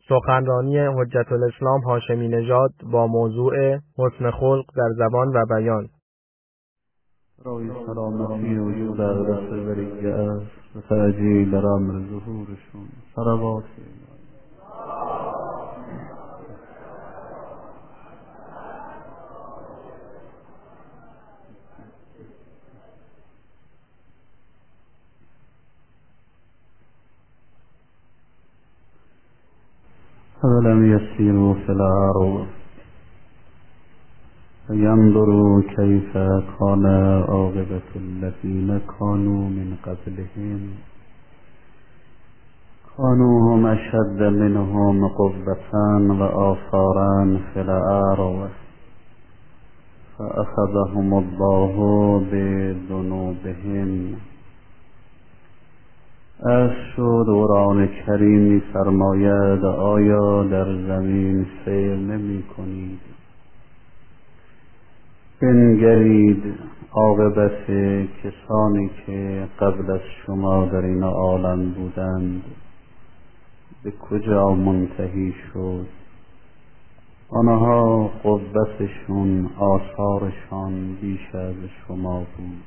سخنرانی حجت الاسلام هاشمی نژاد با موضوع حسن خلق در زبان و بیان. برای سلامتی وجود اقدس بریه است و تعجیل در امر ظهورشون صلوات أولم يسيروا في الأرض فينظروا كيف كان عاقبة الذين كانوا من قبلهم كانوا هم أشد منهم قوة وآثارا في الأرض فأخذهم الله بذنوبهم. از شد قرآن کریم می فرماید آیا در زمین سیر نمی کنید؟ بنگرید عاقبت کسانی که قبل از شما در این عالم بودند به کجا منتهی شد. آنها قوتشون آثارشان بیش از شما بود.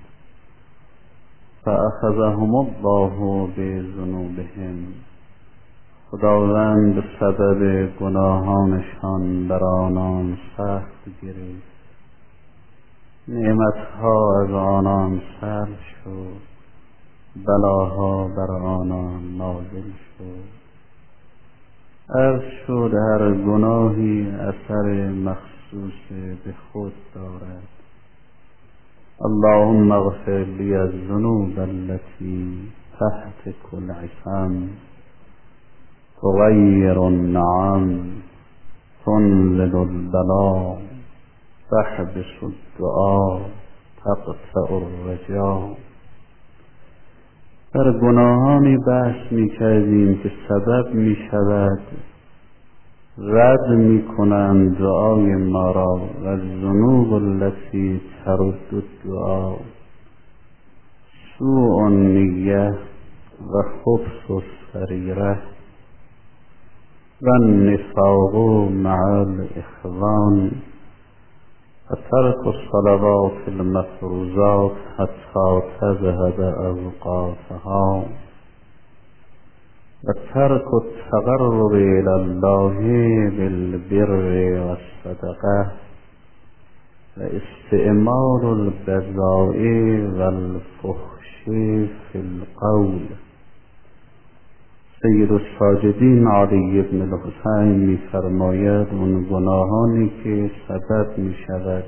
فأخذهم الله بذنوبهم، خداوند به سبب گناهانشان بر آنان سخت گرفت. نعمتها از آنان سلب شد، بلاها بر آنان نازل شد. عرض شد هر گناهی اثر مخصوص به خود دارد. اللهم اغفر لی الذنوب التي تحت كل عصام تغير النعم تنزل البلاء تحبس الدعاء تقطع الرجاء. در گناهانی بحث می کردیم که سبب می شود رد می کنند دعای ما را و الذنوب التي ترد الدعاء سوء النیه و خبث السریره و النفاق مع الاخوان و ترک الصلوات المفروضات حتی تذهب اوقاتها و ترک التقرب الى الله بالبر والصدقه و استعمال البذاء والفحش في القول. سید الساجدین علی بن الحسین می فرماید اون گناهانی که سبب می شود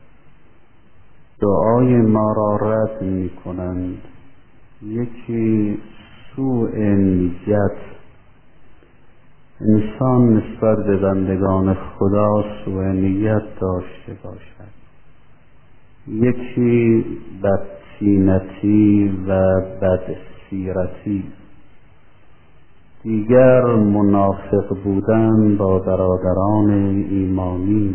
دعای ما را رد می کنند، یکی سوء نیت، انسان نسبت به بندگان خدا سوء نیت داشته باشد. یکی بدطینتی و بدسیرتی، دیگر منافق بودن با برادران ایمانی.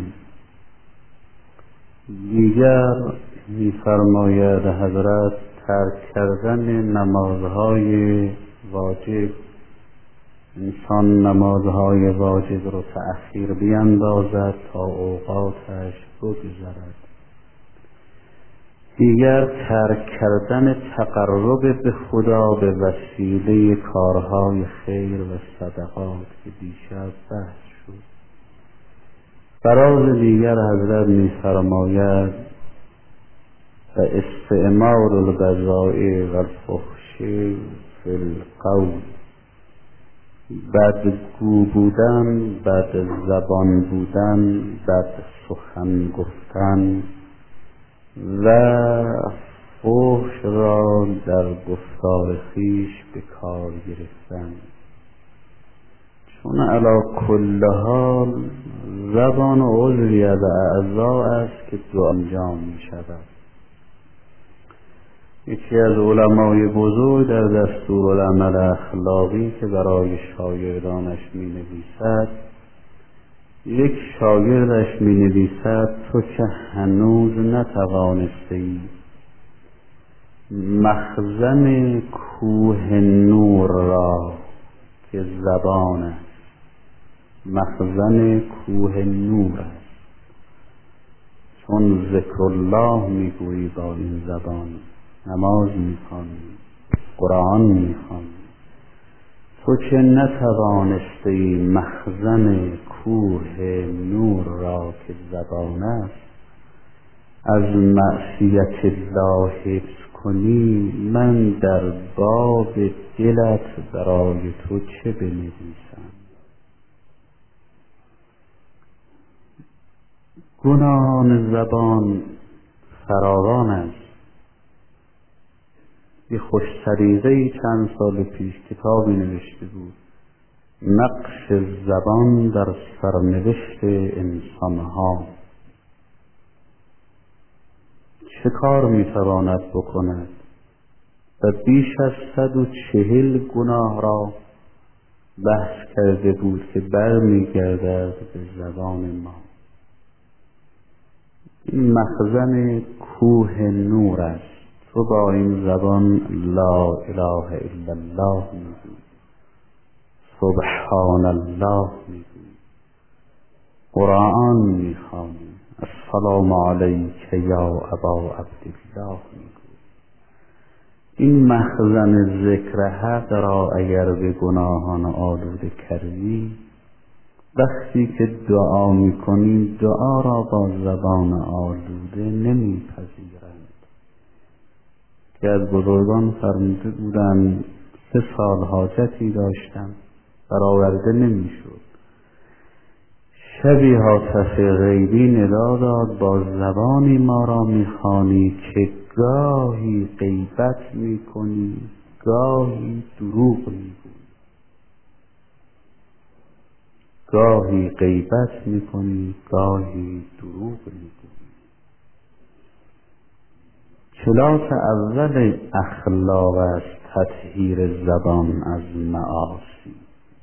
دیگر می‌فرماید حضرت ترک کردن نمازهای واجب، انسان نمازهای واجب رو تأخیر بیندازد تا اوقاتش بگذرد. دیگر ترک کردن تقرب به خدا به وسیله کارهای خیر و صدقات که دیشب بحث شد. فراز دیگر حضرت می‌فرماید و استعمال البذاء و الفحش فی القول، بدگو بودن، بد زبان بودن، بد سخن گفتن و فحش را در گفتار خویش به کار گرفتن. چون علی کل حال زبان عضوی از اعضا است که دو انجام می شود. یکی از علمای بزرگ در دستورالعمل اخلاقی که برای شاگردانش می نویسد، یک شاگردش می نویسد تو که هنوز نتوانستی مخزن کوه نور را که زبان است مخزن کوه نور است. چون ذکر الله میگویی با این زبان، نماز میخوانی، قرآن میخوانی، تو که نتوانستی مخزن کوه نور را که زبان است از معصیت الله حفظ کنی، من در باب دلت برای تو چه بنویسم؟ گناهان زبان فراوان است. یه خوش طریقه‌ای چند سال پیش کتابی نوشته بود، نقش زبان در سرنوشت انسانها. چه کار میتواند بکند و بیش از 140 گناه را بحث کرده بود که برمیگردد به زبان ما. این مخزن کوه نور است. تو با این زبان لا اله الا الله میگویی، سبحان الله میگویی، قرآن میخوانی، السلام علیک یا ابا عبدالله میگویی. این مخزن ذکر حق را اگر به گناهان آلوده کردی، وقتی که دعا میکنی دعا را با زبان آلوده نمیپذیرند. که از بزرگان فرموده بودند 3 سال حاجتی داشتم، برآورده نمیشد. شبی هاتف غیبی ندا داد، با زبانی ما را میخوانی که گاهی غیبت میکنی، گاهی دروغ میگویی. گاهی غیبت میکنی، گاهی دروغ میگویی. کلاس اول اخلاق است تطهیر زبان از معاصی.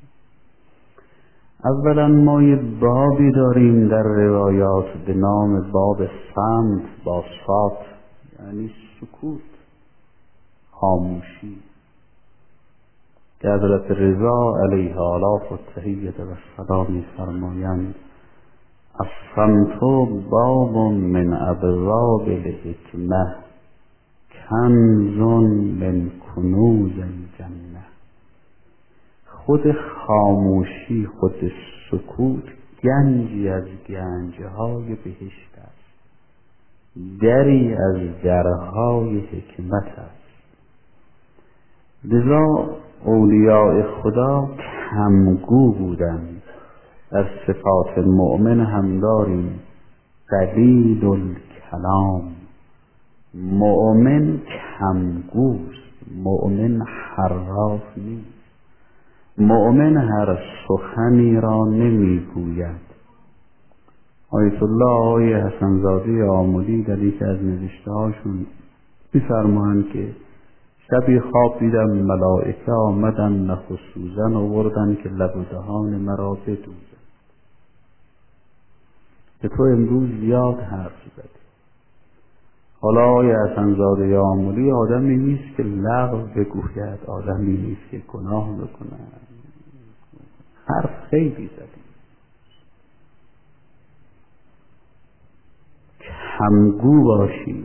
اولا ما یه بابی داریم در روایات به نام باب صمت با صاد، یعنی سکوت، خاموشی، که حضرت رضا علیه آلاف و تحییت و السلام می‌فرمایند الصمت باب من ابواب الحکمه کنز من کنوز الجنه. خود خاموشی، خود سکوت گنجی از گنجهای بهشت است، دری از درهای حکمت است. لذا اولیاء خدا کمگو بودند. در صفات مؤمن هم داریم قلیل الکلام. مؤمن کمگوست، مؤمن حراف نیست، مؤمن هر سخنی را نمیگوید. آیت الله آقای حسن زاده آملی در یکی از نوشته هاشون می‌فرمایند که شبی خواب دیدم ملائکه آمدن نخ و سوزن آوردن که لب و دهان مرا بدوزن، که تو امروز زیاد حرف زدی. حالا آقای حسن زاده آملی آدمی نیست که لغو بگوید، آدمی نیست که گناه بکند، حرف خیلی زدی. کمگو باشی.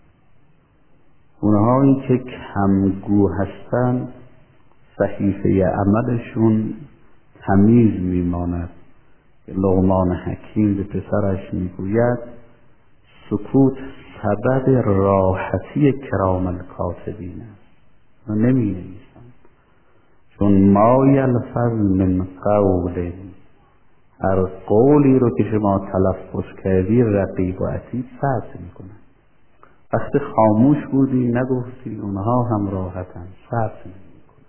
اونهایی که کمگو هستن صحیفه عملشون تمیز میماند. لقمان حکیم به پسرش میگوید سکوت سبب راحتی کرام الکاتبین است و نمی نویسن، چون ما یلفظ من قول، هر قولی رو که شما تلفظ کردی رقیب و عتید ثبت میکنن. وقتی خاموش بودی نگفتی، اونها هم راحتن، ثبت نمیکنن.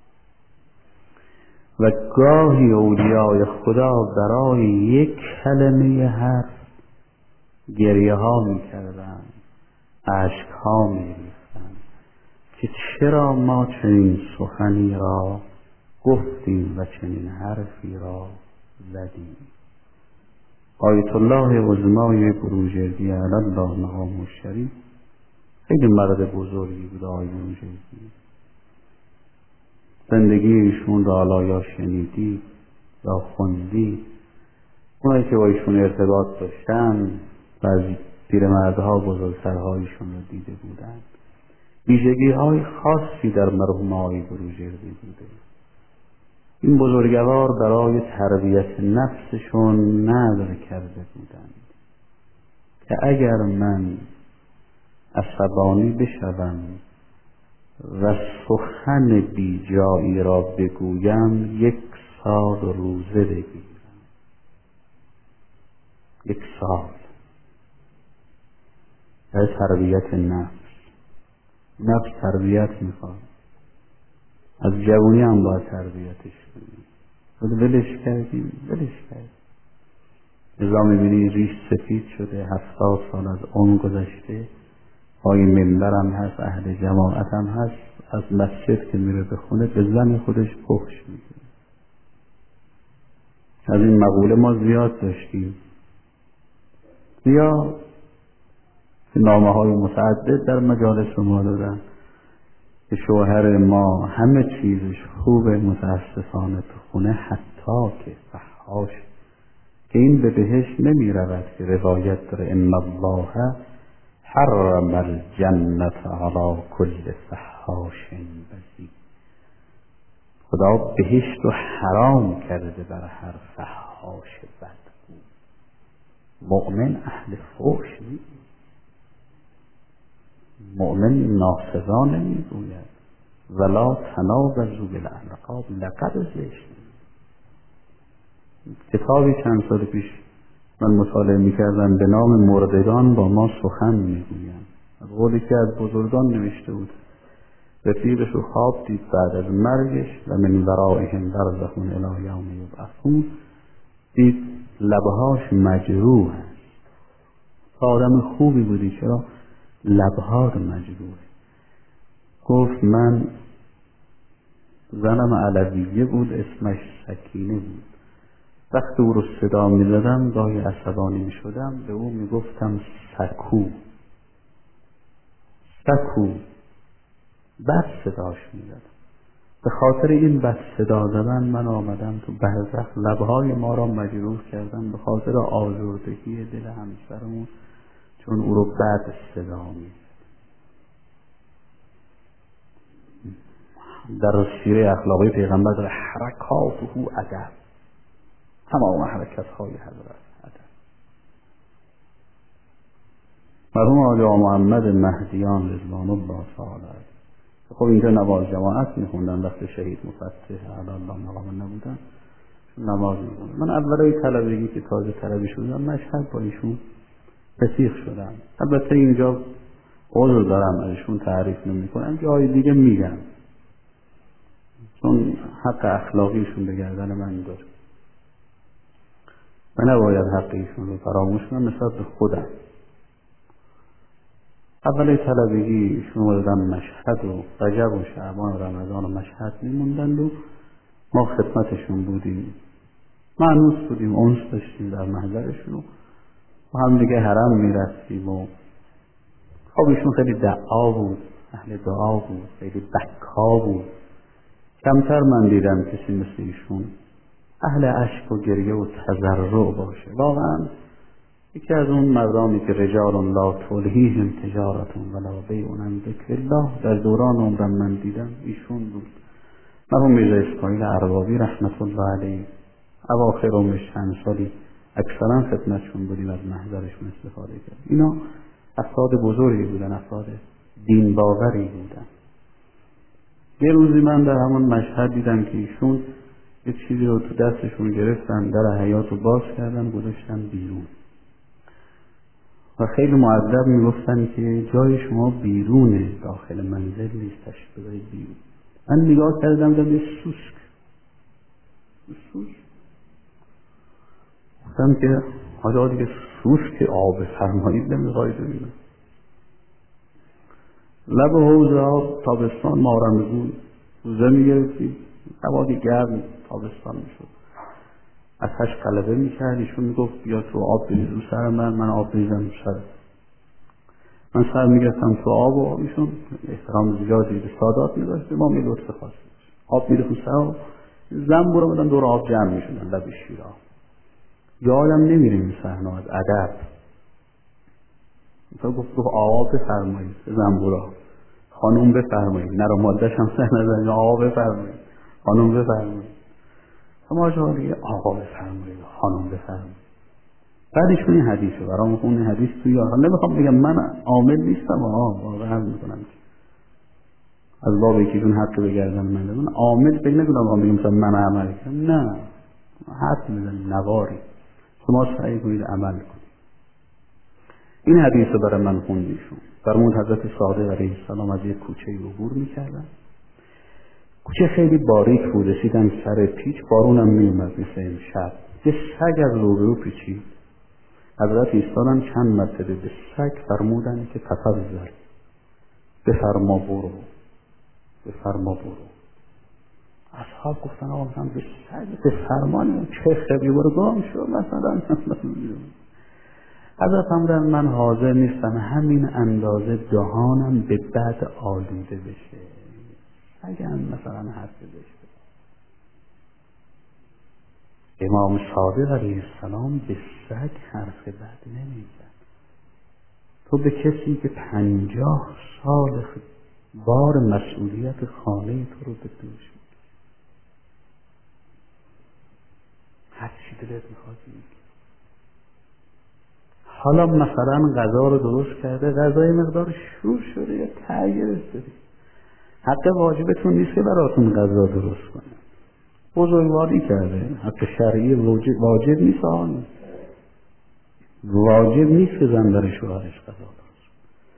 و گاهی اولیای خدا برای یک کلمه حرف گریه ها میکردن، اشک ها میریختن که چرا ما چنین سخنی را گفتیم و چنین حرفی را زدیم. آیت الله عظمای بروجردی علی الله مقام الشریف خیلی مرد بزرگی بود. آقای بروجردی زندگی ایشون را حالا یا شنیدید یا خوندی، اونایی که با ایشون ارتباط داشتن و از پیرمردها بزرگترهایشون رو دیده بودن، ویژگی‌های خاصی در مرحوم آقای بروجردی بوده. این بزرگوار برای تربیت نفسشون نذر کرده بودند که اگر من عصبانی بشوم و سخن بی جایی را بگویم 1 سال روزه بگیرم. 1 سال. در تربیت نفس تربیت میخواد. از جوانی هم باید تربیتش کنیم. ولش کردیم. ازا میبینی ریش سفید شده، 70 سال از عمر گذشته، پای منبر هم هست، اهل جماعت هم هست، از مسجد که میره بخونه به زن خودش فحش میگه. از این مقوله ما زیاد داشتیم. یا نامه های متعدد در مجالس ما دادن که شوهر ما همه چیزش خوبه، متاسفانه تو خونه حتی که فحاش، که این به بهشت نمی رود، که روایت داره ان الله حرم الجنة علی کل فحاش بذیء. خدا بهشت رو حرام کرده برای هر فحاش بدگو. مؤمن اهل فحش نیست. مؤمن ناسزا نمیگوید ولا تنابزوا بالالقاب، لقب زشت. کتابی چند سال پیش من مطالعه میکردم به نام مردگان با ما سخن میگویند. از قولی که از بزرگان نوشته بود، رفیقش رو خواب دید بعد از مرگش و من ورائهم برزخ الی یوم یبعثون، دید لبهاش مجروح است. آدم خوبی بودی، چرا لبها مجروح؟ گفت من زنم علویه بود، اسمش سکینه بود. وقتی او رو صدا می زدم گاهی عصبانی می شدم، به او می گفتم سکو. بد صداش می زدم. به خاطر این بد صدا زدن من آمدم تو برزخ، لبهای ما را مجروح کردم به خاطر آزردگی دل همسرمون، چون او رو بد صدا می زد. در سیره اخلاقی پیغمبر در حرکاته ادب، تمام حرکت های حضرت ادب. مرحوم آقا محمد مهدیان رضوان الله تعالی، خب اینجا نماز جماعت میخوندن وقتی شهید مفتح علی الله مقام نبودن، نماز میخوندن. من اولای طلبگی که تازه طلبی شدم مشهد با ایشون رفیق شدم. البته اینجا عذر دارم ازشون تعریف نمیکنم، جای دیگه میگم، چون حق اخلاقیشون به گردن من داره و نباید حق ایشون رو فراموش کنم نسبت به خودم. اول طلبگی ایشون اومدن مشهد و رجب و شعبان و رمضان و مشهد میموندن و ما خدمتشون بودیم، مانوس بودیم، انس داشتیم در محضرشون و هم دیگه حرم میرفتیم و خب ایشون خیلی دعا بود، اهل دعا بود، خیلی بکا بود. کمتر من دیدم کسی مثل ایشون اهل اشک و گریه و تضرع باشه. واقعا یکی از اون مردمی که رجال لا تلهیهم تجارت ولا بیع عن ذکر الله در دوران عمرم من دیدم ایشون بود. مرحوم میرزا اسماعیل اربابی رحمت الله علیه، اواخر عمرش چند سالی اکثرا خدمتشون بودیم، از محضرشون استفاده کرد. اینا افراد بزرگی بودن، افراد دین باوری بودن. یه روزی من در همون مشهد دیدم که ایشون یه چیزی رو تو دستشون گرفتن، در حیاط رو باز کردن گذاشتن بیرون و خیلی مؤدب میگفتن که جای شما بیرونه، داخل منزل نیست، تشریف ببرید بیرون. من نگاه کردم دیدم یه سوسک. گفتم که حالا دیگه سوسک آب فرمایید نمیخواید ببینم. لب حوض آب تابستان ما رمضون روزه میگرفتیم، هوای گرم تابستان میشد، اتش غلبه میکرد. ایشون میگفت بیا تو آب بریز رو سر من آب بریزم رو سر من سر میگرفتم تو آب و ایشون احترام زیادی به سادات میداشت، ما می لطف خاصی آب میره رو سر و زنبور رو بدن دور آب جمع میشدن لب شیرا. یادم نمیره این صحنه از ادب. مثلا گفت آقا بفرمایید زنبورا، خانم بفرمایید، نر و ماده‌ش هم سر نزنید، آقا بفرمایید، خانم بفرمایید. اما شما دیگه آقا بفرمایید، خانم بفرمایید. بعدش این حدیثه برام خون حدیث توی آخر نمیخوام بگم من عامل نیستم، واقعا میکنم از باب یکیشون حق بگردم من عامل فکر نکنم بگم مثلا من عمل کنم، نه حد میزنم نواری شما سعی کنید عمل کنید. این حدیث رو برای من خوندیشون. فرمود حضرت صادق علیه السلام از یک کوچه عبور میکردن. کوچه خیلی باریک بود، رسیدن سر پیچ، بارونم میومد مثل امشب. یه سگ از روبرو پیچید. حضرت ایستادن چند مرتبه به سگ فرمودن که تفضل، بفرما برو، بفرما برو. اصحاب گفتن آقا مثلا به سگ بفرمان چه خبری برو گام شو مثلا. حضرت فرمودن من حاضر نیستم همین اندازه دهانم به بد آلوده بشه، اگر مثلا حرف بشه. امام صادق علیه السلام به سگ حرف بد نمیزد. تو به کسی که 50 سال بار مسئولیت خانه تو رو به دوش می‌کشه، هر چی دلت میخواد میگی. حالا مثلا غذا رو درست کرده، غذای مقدار شور شده یا تغییر رسیده، حق واجبتون نیست که براتون غذا درست کنه، بزرگواری کرده، حق شرعی واجب نیست. آن واجب نیست که زن برای شوهرش غذا درست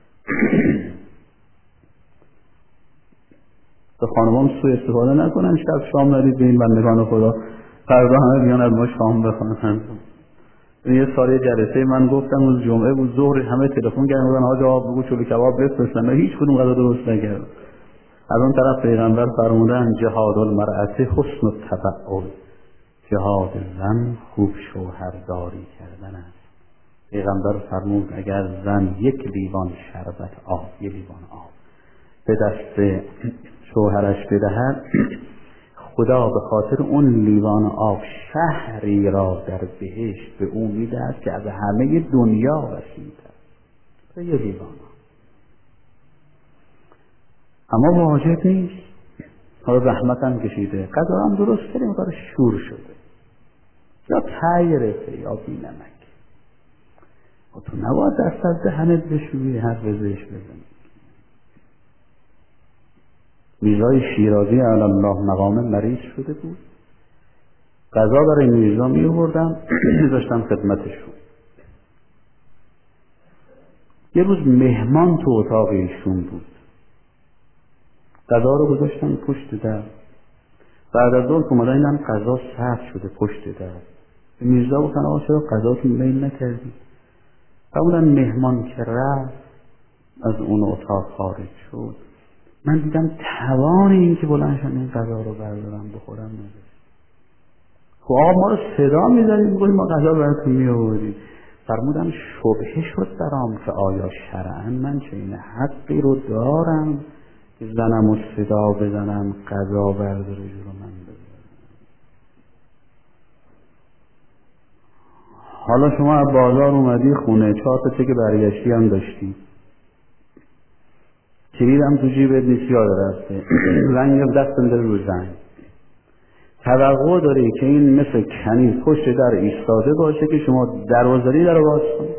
به خانمان سوء استفاده نکنن. شب شام ندید به این بندگان خدا، فردا همه بیان از ما شام بخونن. یه سال جلسه من گفتم روز جمعه بود، ظهر همه تلفن کردن گفتن آقا بگو چلو کباب بفرستن، هیچ کدوم غذا درست نکرد. از اون طرف پیغمبر فرمودن جهاد المرأة حسن التبعل، جهاد زن خوب شوهرداری کردن است. پیغمبر فرمود اگر زن یک لیوان شربت آب، یک لیوان آب به دست شوهرش بدهد، خدا به خاطر اون لیوان آب شهری را در بهشت به او میدهد که از همه دنیا وسیع‌تر. تو یه لیوان آب اما واجب نیست. حالا زحمت هم کشیده، غذا هم درست کردیم، کار شور شده یا تایرته یا بی نمک، و تو نباید دست از دهنت بشویی حرف زش بزنی. میرزای شیرازی علی الله مقام مریض شده بود، غذا برای میرزا می آوردم میذاشتم خدمتشون. یه روز مهمان تو اتاق ایشون بود، غذا رو گذاشتن پشت در. بعد از ظهر اومدن دیدن غذا سرد شده پشت در. میرزا گفتن آقا چرا غذاتون میل نکردی؟ فرمودن مهمان که رفت از اون اتاق خارج شد، من دیدم توان این که بلند شدن این غذا رو بردارم بخورم نداشت. خب آقا ما رو صدا می‌زدید میگفتیم ما غذا براتون میآوردیم. فرمودن شبهه شد برام که آیا شرعاً من چه این حقی رو دارم که زنم و صدا بزنم غذا برداره جلو من بذاره. حالا شما از بازار اومدی خونه، 4 تا چک برگشتی هم داشتی، کلیدم تو جیبت نیست، یاد رفته، زنگ دست می‌ذاری رو زنگ، توقع داری که این مثل کنیز پشت در ایستاده باشه که شما دروازه‌ای در رو باز کنید.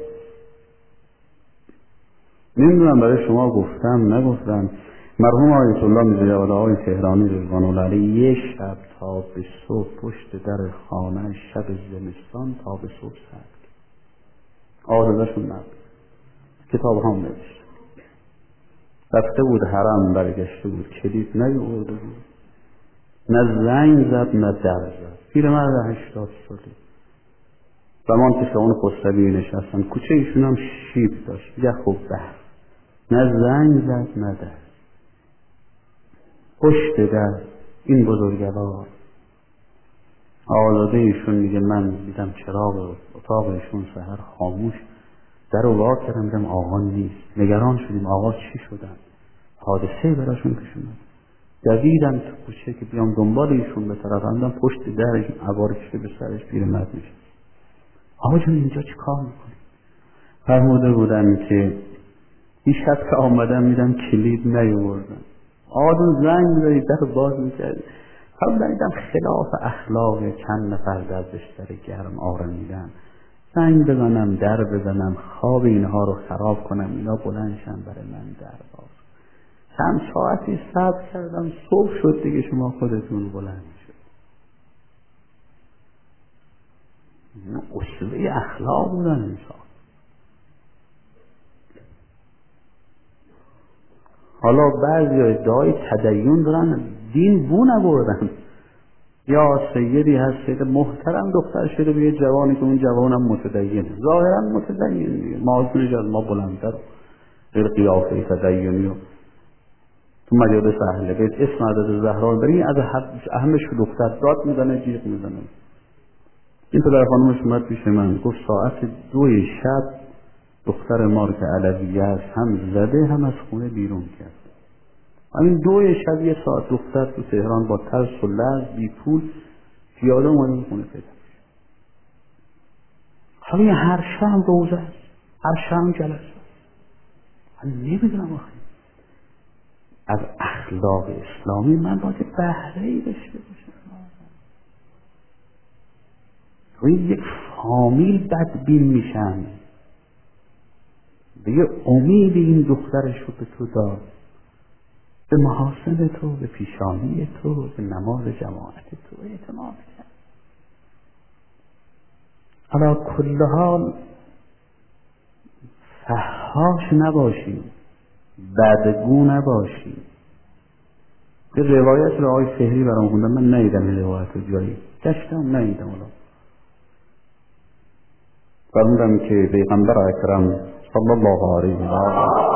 نمیدونم برای شما گفتم نگفتم، مرحوم آیت الله میرزا آقای تهرانی رضوان الله علیه یه شب تا به صبح پشت در خانه شب زمستان تا به صبح سرد آرزشون نبود، کتاب هم نوشت، رفته بود حرم برگشته بود، کلید نیاورده بود، نه زنگ زد نه در زد. پیرمرد 80 ساله، زمان که اون خسروی نشستن، کوچه ایشون هم شیب داشت، یخ و برف، نه زنگ زد نه در. پشت در این بزرگوار آزاده ایشون میگه من دیدم چراغ اتاق ایشون سحر خاموش، در رو وا کردم دیدم آقا نیست، نگران شدیم آقا چی شدن، حادثه براشون پیش اومد. دویدم تو کوچه که بیام دنبال ایشون به طرف اندم، پشت درش عبارش به سرش پیرمرد میشه. آقا جون اینجا چی کار میکنی؟ فرموده بودن که این شب که آمدم میدم کلید نیاوردم. آقا جون زنگ میدادی در باز میکردی. فرمودن دیدم خلاف اخلاق چند نفر در بستر گرم آرمیدن، زنگ بزنم در بزنم خواب اینها رو خراب کنم، اینا بلندشن برای من در باز. چند ساعتی صبر کردم، صبح شد دیگه شما خودتون بلند شد. اصولی اخلاق بودن انسان. حالا بعضی ادعای تدین دارن، دین بو نبردن. یا سیدی هست سید محترم دختر شده به یه جوانی که اون جوانم متدینه، ظاهرا متدین دیگه، معاصرش از ما بلندتر غیر قیافه تدینی و تو مجالس اهل بیت اسم عدد زهرا بری از اهمش دختر داد میزنه، جیغ میزنه. این پدر خانومش اومد پیش من گفت ساعت 2 شب دختر ما رو که علویه است هم زده هم از خونه بیرون کرد. همین 2 شب 1 ساعت دختر تو تهران با ترس و لرز بی پول پیاده اومده خونه پیدا شد. حالا هر شب روزه است، هر شب جلسه. من نمیدونم آخه از اخلاق اسلامی من باید بهره‌ای داشته باشم. توی یک فامیل بدبین میشن. دیگه امید این دخترش رو به تو داد، به محاسن تو، به پیشانی تو، به نماز جماعت تو اعتماد کرد. علی کل حال فحاش نباشی، بدگو نباشی. یه روایت رو آقای فهری برام خوندن، من ندیدم این روایت رو جایی گشتم ندیدم. فرمودم که پیغمبر اکرم صلی الله علیه و آله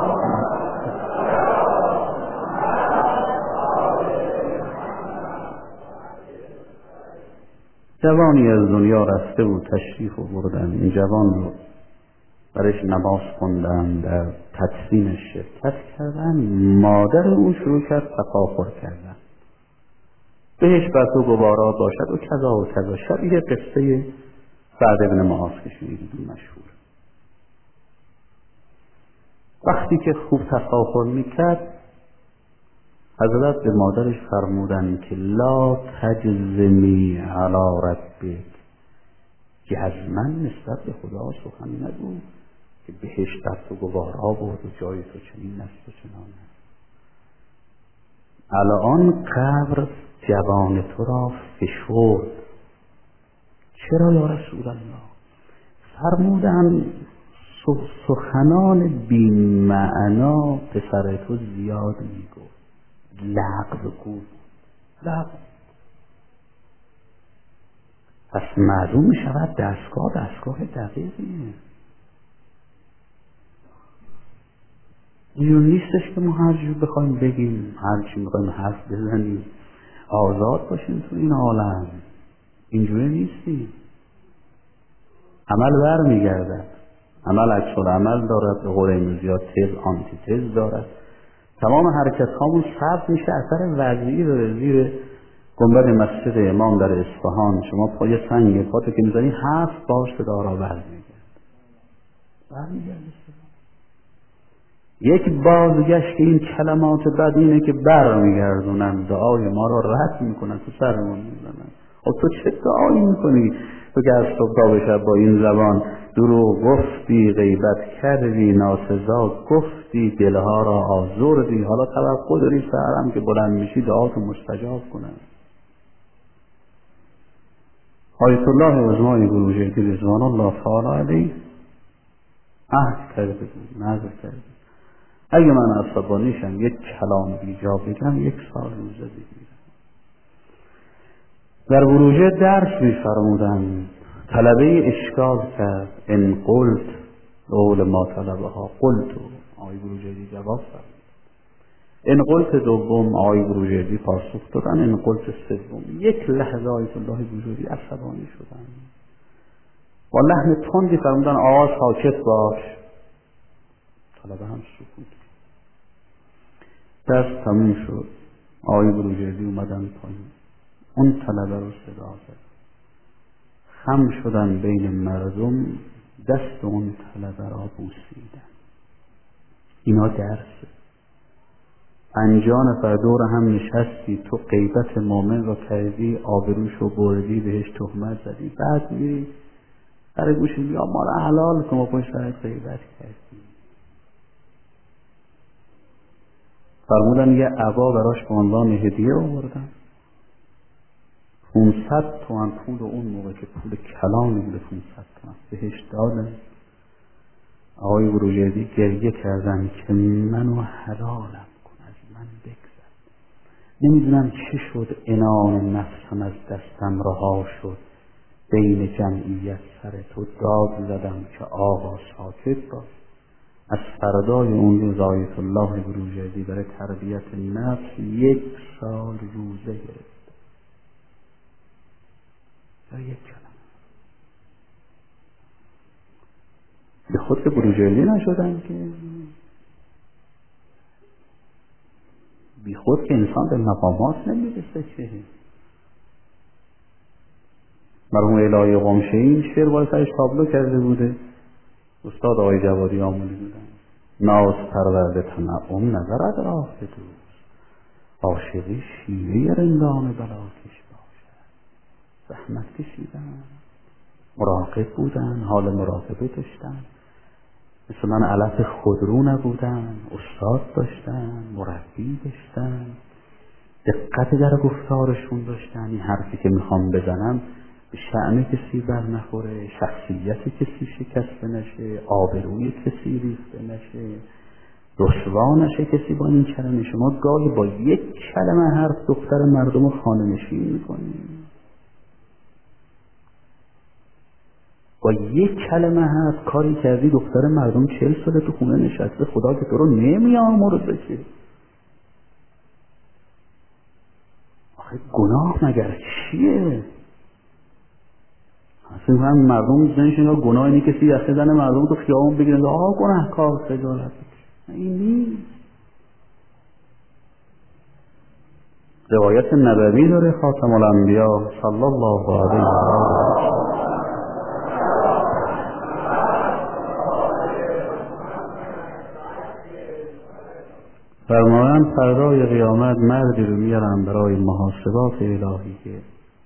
جوانی از دنیا رفته بود، تشریف آوردن این جوان رو برایش نماز خوندن، در تدفینش شرکت کردن. مادر اون شروع کرد تفاخر کردن، بهش بر تو گوارا باشد و کذا و کذا. شبیه قصه سعد ابن معاذ که شنیدید مشهور. وقتی که خوب تفاخر میکرد حضرت به مادرش فرمودن که لا تجزمی علی ربک، که از من نسبت به خدا سخن نگو که بهشت در تو گوارا بود و جای تو چنین است و چنان است. الان قبر جوان تو را فشرد. چرا یا رسول الله؟ فرمودن سخنان بی معنا پسر تو زیاد میگو، لغو گو، لغو. پس معلوم میشود دستگاه دقیقیه. اینجور نیستش که ما هر جور بخوایم بگیم، هر چی میخوایم حرف بزنیم، آزاد باشیم تو این عالم. اینجوری نیستی. عمل بر میگردد، عمل عکس العمل دارد، به قول امروزی ها تز آنتی تز دارد. تمام حرکت هامون ثبت میشه، اثر وضعی داره. زیر گنبد مسجد امام در اصفهان شما پای سنگ پاتو که میزنی 7 بار صدا را برمیگرده. یک بازگشت این کلمات بد اینه که برمیگردونن، دعای ما را رد میکنن، تو سرمون میزنن. خب تو چه دعایی میکنی؟ تو که از صبح تا به شب با این زبان دروغ گفتی، غیبت کردی، ناسزا گفتی، دلها را آزردی، حالا توقع داری سحرم که بلند میشی دعاتو مستجاب کنن. آیت الله عظمای بروجردی رضوان الله تعالی علیه عهد کرده بود، نظر کرده اگه من عصبانیشم یک کلام بیجا بگم 1 سال روزه بگیرم. در بروجه درس می‌فرمودن، طلبه اشکال کرد ان قلت قول ما طلبها قلت، آقای بروجردی جواب فرمود. ان قلت دوم آقای بروجردی پاسخ دادن، ان قلت سوم. یک لحظه آیت الله بروجردی عصبانی شدن، با لحن تندی فرمودن آقا ساکت باش. طلبه هم سکوت. درس تموم شد. آقای بروجردی اومدن پایین، اون طلبه رو صدا زد، خم شدن بین مردم، دست اون طلبه را بوسیدن. اینا درسه. 50 نفر دور هم نشستی، تو غیبت مومن رو کردی، آبروشو بردی، بهش تهمت زدی، بعد میری سر گوشی بیا ما رو حلال کن و پشت سرت غیبت کردی. فرمودن یه عبا براش به عنوان هدیه آوردن، 500 تومن پول اون موقع که پول کلانی بوده، 500 تومن بهش دادن. آقای بروجردی گریه کردن که منو حلالم کن، از من بگذر. نمیدونم چه شد، عنان نفسم از دستم رها شد، بین جمعیت سر تو داد زدم که آقا ساکت باش. از فردای اون روز آیت الله بروجردی برای تربیت نفس 1 سال روزه گرفت. برای 1 کلمه. به خود که بروجردی نشدن که، بی خود که انسان به مقامات نمیرسه که. مرحوم الهی قمشه این شعر باید سرش تابلو کرده بوده، استاد آقای جوادی آمولی بودن. ناز پرورده تنعم نظرد راه دوست، عاشقی شیوه رندان بلاکش باشد. زحمت کشیدن، مراقب بودن، حال مراقبه داشتن، مثل من علف خودرو نبودن، استاد داشتن، مربی داشتن، دقت در گفتارشون داشتن. این حرفی که میخوام بزنم به شأن کسی بر نخوره، شخصیت کسی شکسته نشه، آبروی کسی ریخته نشه، رسوا نشه کسی با این کلمه. شما گاهی با 1 کلمه حرف دختر مردم رو خانه نشین میکنید، با 1 کلمه حرف کاری کردی دختر مردم 40 ساله تو خونه نشسته، خدا که تو رو نمیامرزه که. آخه گناه مگر چیه؟ اصلا هم مردم زنشون ها گناه اینه کسی یخه زن مردم تو خیابون بگیرن آقا گناه کار خجالت. این نیست. روایت نبوی داره خاتم الانبیا صلی الله علیه و آله. فرمایند فردای قیامت مردی رو میارن برای محاسبات الهیه،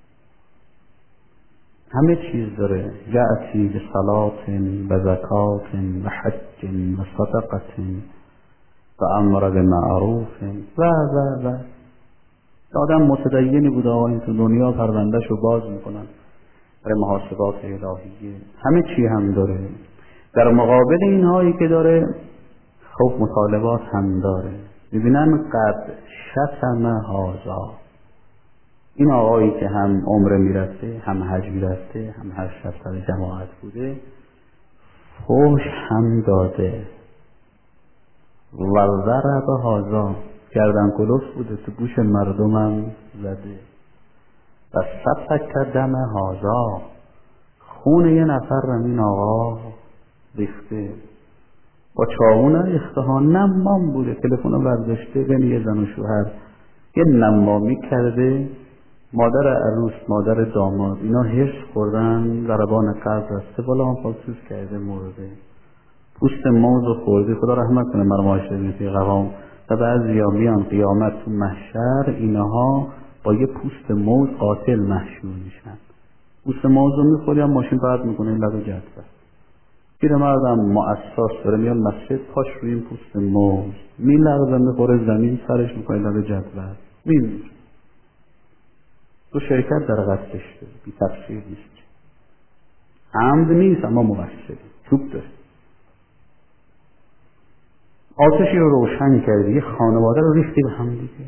همه چیز داره، یأتی به صلات و زکات و حج و صدقت و امر بالمعروف و آدم متدینی بوده آقا این تو دنیا پروندهش رو باز میکنن برای محاسبات الهیه، همه چی هم داره. در مقابل اینهایی که داره خب مطالبات هم داره. ببینن قد شتم هازا، این آقایی که هم عمره میرفته، هم حج میرفته، هم هر شب سر جماعت بوده، فوش هم داده و ضرب هازا، گردن کلوف بوده تو گوش مردمم زده و سفک دم هازا، خون یه نفر رو این آقا ریخته، با چاقو نریخته ها، نمام بوده، تلفنو برداشته بین یه زن و شوهر یه نمامی کرده، مادر عروس مادر داماد اینا هرس خوردن، ضربان قلب رسته بالا، هم پالسوز کرده مرده، پوست موز رو خورده. خدا رحمت کنه مرحوم آشرفی قوام. و بعضیا میان قیامت تو محشر اینها با یه پوست موز قاتل محشور میشن، پوست موز رو میخوری هم ماشین پرد میکنه این لب جدول. پیرمردم مؤسس داره میاد مسجد، پاش روی این پوست موز میلرزه، میخوره زمین، سرش میکنه لب جدول میمیره. تو شرکت در قتلش داره، بی تفسیر نیست، عمد نیست اما مقصری، چوب داره. آتشی رو روشن کردی، یه خانواده رو ریختی به هم دیگه.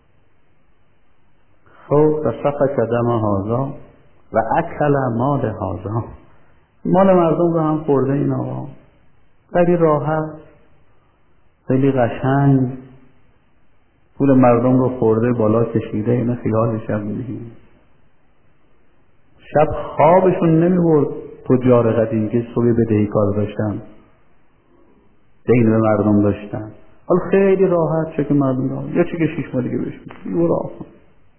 خب و سفک دم هازا و اکل مال هازا، مال مردم رو هم خورده این آقا، خیلی راحت خیلی قشنگ پول مردم رو خورده، بالا کشیده، این خیالش هم نیست. شب خوابشون نمیبرد تجار قدیم که صبح بدهی کار داشتن، دین به مردم داشتن، حالا خیلی راحت چه که مردم دارن یا چه که 6 ماه دیگه بهش میگه یه راه کن.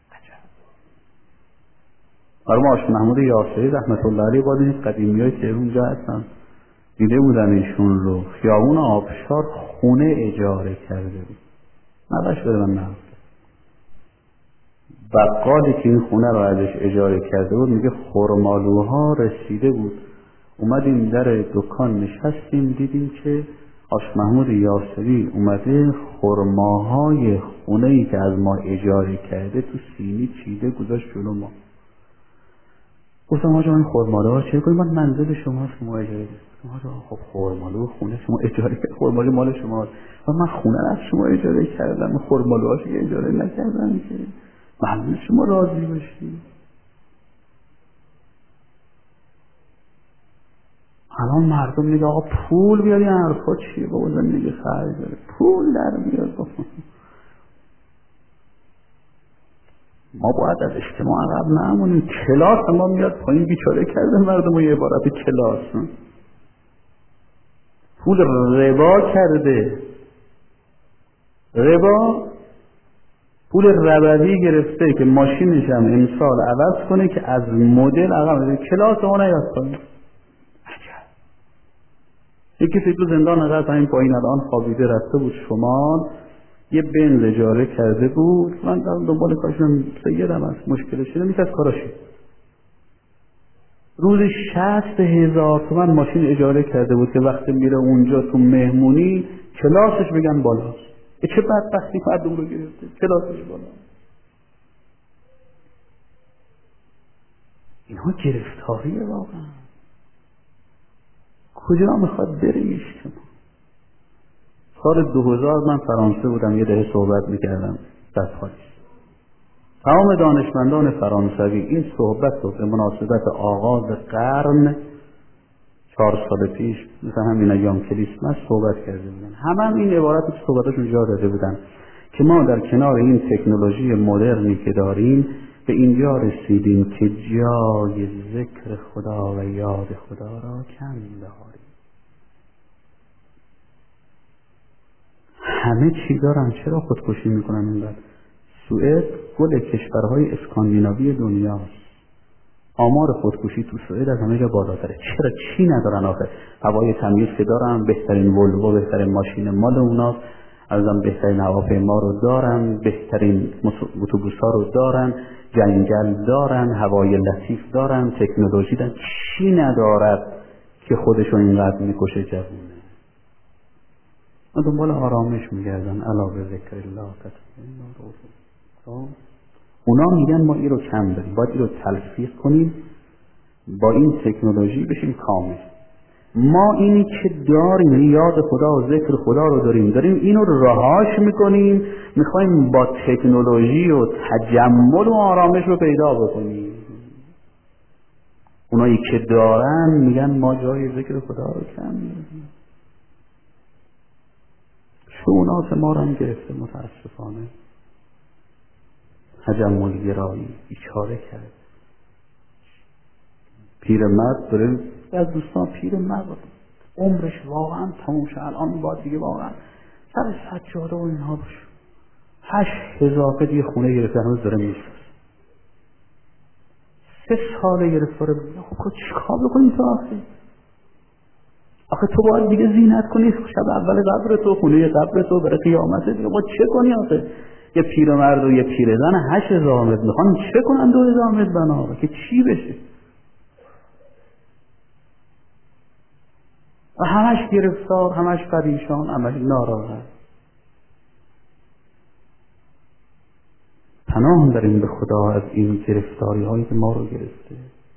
برای ما آقای محمود یاسری رحمت الله علیه با این قدیمیای که اونجا هستن دیده بودن ایشون رو، خیابون آبشار خونه اجاره کرده بود. نباش بده من نه. بقالی که این خونه رو ازش اجاره کرده بود میگه خرمالوها رسیده بود، اومدیم در دکان نشستیم دیدیم که آقای محمود یاسری اومده خرماهای خونه‌ای که از ما اجاره کرده تو سینی چیده گذاشت جلو ما. گفتم آجا این خرمالوها چه کنیم؟ من منزل شماست شما اجاره دید. آجا خب خرمالو خونه شما اجاره کرد، خرمالو مال شماست و من خونه از شما اجاره کردم، خرمالوهاش که اجاره نکردم که معلومه شما راضی باشی. الان مردم میگه آقا پول بیاری، حرفا چیه بابا؟ زندگی خرج داره، پول در بیاد بابا. ما باید از اجتماع عقب نمونیم. کلاس ما میاد پایین، بیچاره کرده مردم رو یه عبارت کلاس. پول ربا کرده، ربا پول ربوی گرفته که ماشینش هم امسال عوض کنه که از مدل عقب بده. کلاس ما نیاد پایین. یکی کسی تو زندان نقد همین پایین الان خوابیده رفته بود شمال، یه بنز اجاره کرده بود. من دنبال کارشم سیدم هست، مشکلش شده میشه از کاراشی. روزی 60,000 تومان ماشین اجاره کرده بود که وقتی میره اونجا تو مهمونی کلاسش بگن بالاست. چه بدبختی مردم رو گرفته، کلاسش بالاست. اینها گرفتاریه واقعا. کجا میخواد بره اجتماع؟ سال 2000 من فرانسه بودم، یه دهه صحبت میکردم در پاریس. تمام دانشمندان فرانسوی این صحبت رو به مناسبت آغاز قرن 4 سال پیش مثل همین ایام کریسمس صحبت کرده بودن. همه این عبارت رو صحبتشون جا داده بودن که ما در کنار این تکنولوژی مدرنی که داریم به اینجا رسیدیم که جای ذکر خدا و یاد خدا را کم داریم. همه چی دارن، چرا خودکشی میکنن اینقدر؟ سوئد گل کشورهای اسکاندیناوی دنیاست. آمار خودکشی تو سوئد از همه جا بالاتره. چرا؟ چی ندارن آخه؟ هوای تمیز که دارن، بهترین ولوو، بهترین ماشین مال اوناست، ازم بهترین هواپیما رو دارن، بهترین اتوبوس‌ها رو دارن، جنگل دارن، هوای لطیف دارن، تکنولوژی دارن. چی ندارد که خودشون اینقدر میکشه جوونه؟ من دنبال آرامش میگردن. علاوه ذکر الله اونا میگن ما این رو کم داریم، باید این رو تلفیق کنیم، با این تکنولوژی بشیم کامل. ما اینی که داریم، یاد خدا و ذکر خدا رو داریم اینو رهاش میکنیم، میخوایم با تکنولوژی و تجمل و آرامش رو پیدا بکنیم. اونایی که دارن میگن ما جای ذکر خدا رو کم میدیم. شونات ما رو هم گرفته متاسفانه. تجمل گرایی بیچاره کرد. پیرمرد داره از دوستان، پیرمرد عمرش واقعا تموم شد، الان باید دیگه واقعا سر سجاده و اینها باشه. 8,000 دیگه خونه گرفته، هنوز داره میساز. 3 سال گرفتاره بود. خب چیکار بکنی تو آخه تو باید دیگه زینت کنی شب اول قبر تو، خونه قبر تو برای قیامت دیگه. باید چه کنی آخه؟ یه پیرمرد و یه پیرزن 8,000 متر میخوان چه کنن 2,000 متر بنا که چی بشه؟ و همش گرفتار، همش پریشان، همش ناراحت. پناه بریم به خدا از این گرفتاری هایی که ما رو گرفته.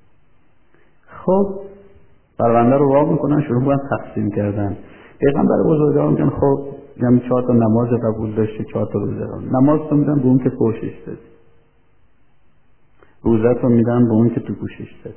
خب پرونده رو وا میکنن، شروع میکنن تقسیم کردن. پیغمبر بزرگوار میگن خب یعنی 4 تا نماز قبول داشته، 4 تا روزه رو نماز تو میدن به اون که پوشش دادی، روزه تو میدن به اون که تو گوشش دادی.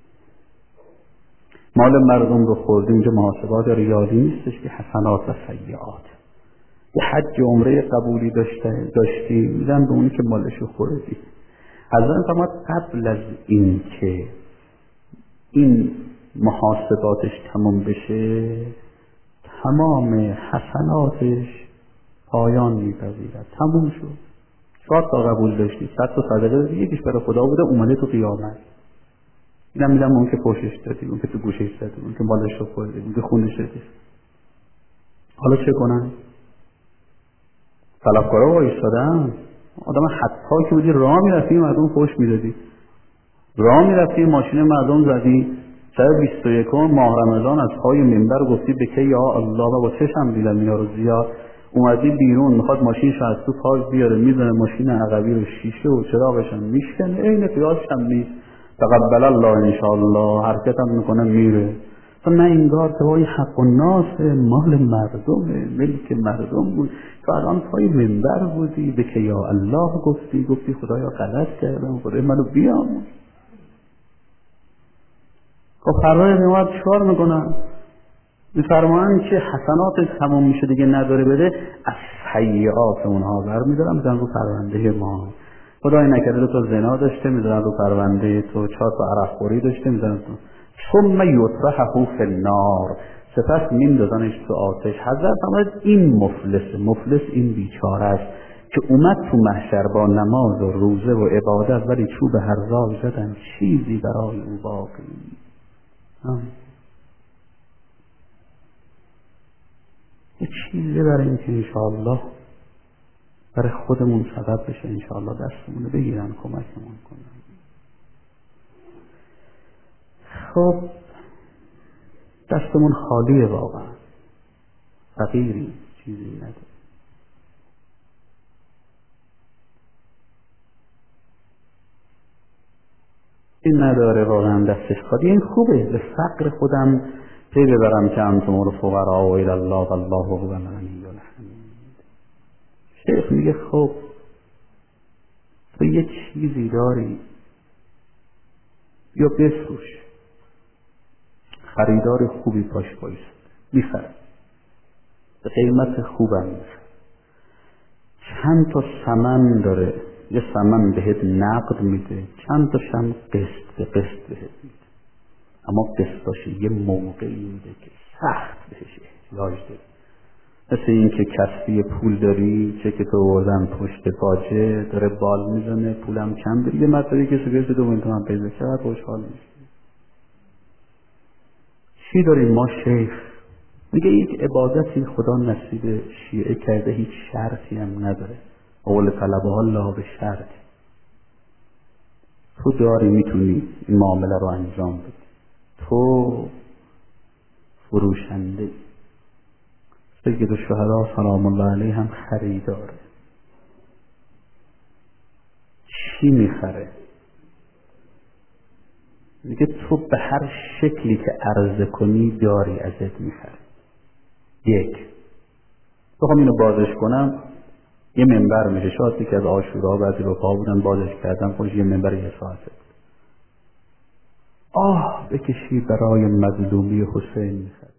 مال مردم رو خوردی، اینجا محاسبات ریاضی نیستش که حسنات و سیئات. یه حج عمره قبولی داشتی میدن به اونی که مالشو خوردی. حضرت فرمود قبل از این که این محاسباتش تمام بشه، تمام حسناتش پایان میپذیرد. تموم شد. 4 تا قبول داشتی، 100 تا صدقه دادی، یکیش برای خدا بوده، اومده تو قیامت. اینم میدم اون که پشتش دادی، اون که تو گوشش دادی، اون که مالش رو خوردی، اون که خونش دادی. حالا چه کنن؟ طلبکارا وایسادن. آدم حتی که بودی راه میرفتی مردم خوش میدادی، راه میرفتی ماشین مردم زدی، شب 21 ماه رمضان از پای منبر گفتی به که یا الله و با چشم دیدم اینا رو زیاد. اومدی بیرون میخواد ماشینش از تو پاک بیاره، میزنه ماشین عقبی رو، شیشه و چراغش هم میشکنه، عین قیاسش هم نیست. تقبل الله انشاءالله، حرکت هم میکنه میره. تو نه انگار تو وای حق الناس، مال مردمه، ملک مردم بود. تو الان پای منبر بودی به که یا الله گفتی خدایا غلط کردم، خدای منو بیامرز. خب فرای قیامت چکار میکنن؟ میفرمایند که حسنات تموم میشه دیگه نداره بده، از سیئات اونها برمیدارن میذارن رو پرونده ما. خدای نکرده 2 تا زنا داشته میذارن رو پرونده تو، 4 تا عرق خوری داشته میذارن تو، ثم یطرحه فی النار، سپس میندازنش تو آتش. حضرت فرمود این مفلس این بیچاره است که اومد تو محشر با نماز و روزه و عبادت، ولی چوب حراج زدن چیزی برای او باقی. یه چیزی برای این که انشاءالله برای خودمون سبب بشه، انشاءالله دستمون رو بگیرن کمکمون کنن. خب دستمون خالیه، واقعا فقیری، چیزی نداره. این نداره واقعا دستش خالی. این خوبه، به فقر خودم پی ببرم که انتم الفقراء و الی الله والله هو الغنی الحمید. شیخ میگه خب تو یه چیزی داری، یا بفروش، خریدار خوبی پاش بایست، میخره به قیمت خوبم میخره، چند تا ثمن داره، یه ثمن بهت نقد میده، چند تا شم قسط به قسط بهت میده. اما قسطاش یه موقعی میده که سخت بهش احتیاج داری. مثل این که کسبی پول داری، چه که تو وردن پشت باجه داره بال میزنه، پولم کم داری، یه مطلبی که سگرش 2 میلیون تومان پیدا کرد، خوشحال میشه. چی داریم ما شیخ؟ میگه یک عبادتی خدا نصیب شیعه کرده، هیچ شرطی هم نداره، اول طلبه ها لا به شرط. تو داری میتونی این معامله رو انجام بدی، تو فروشنده. سید الشهدا سلام الله علیه هم خریداره. چی میخره؟ میگه تو به هر شکلی که عرضه کنی داری ازت میخره. یک بخوام اینو بازش کنم یه منبر میشه، شاید که از عاشورا بعضی رفقا بودن بازش کردن، خودش یه منبر 1 ساعته. بکشی برای مظلومی حسین میخره.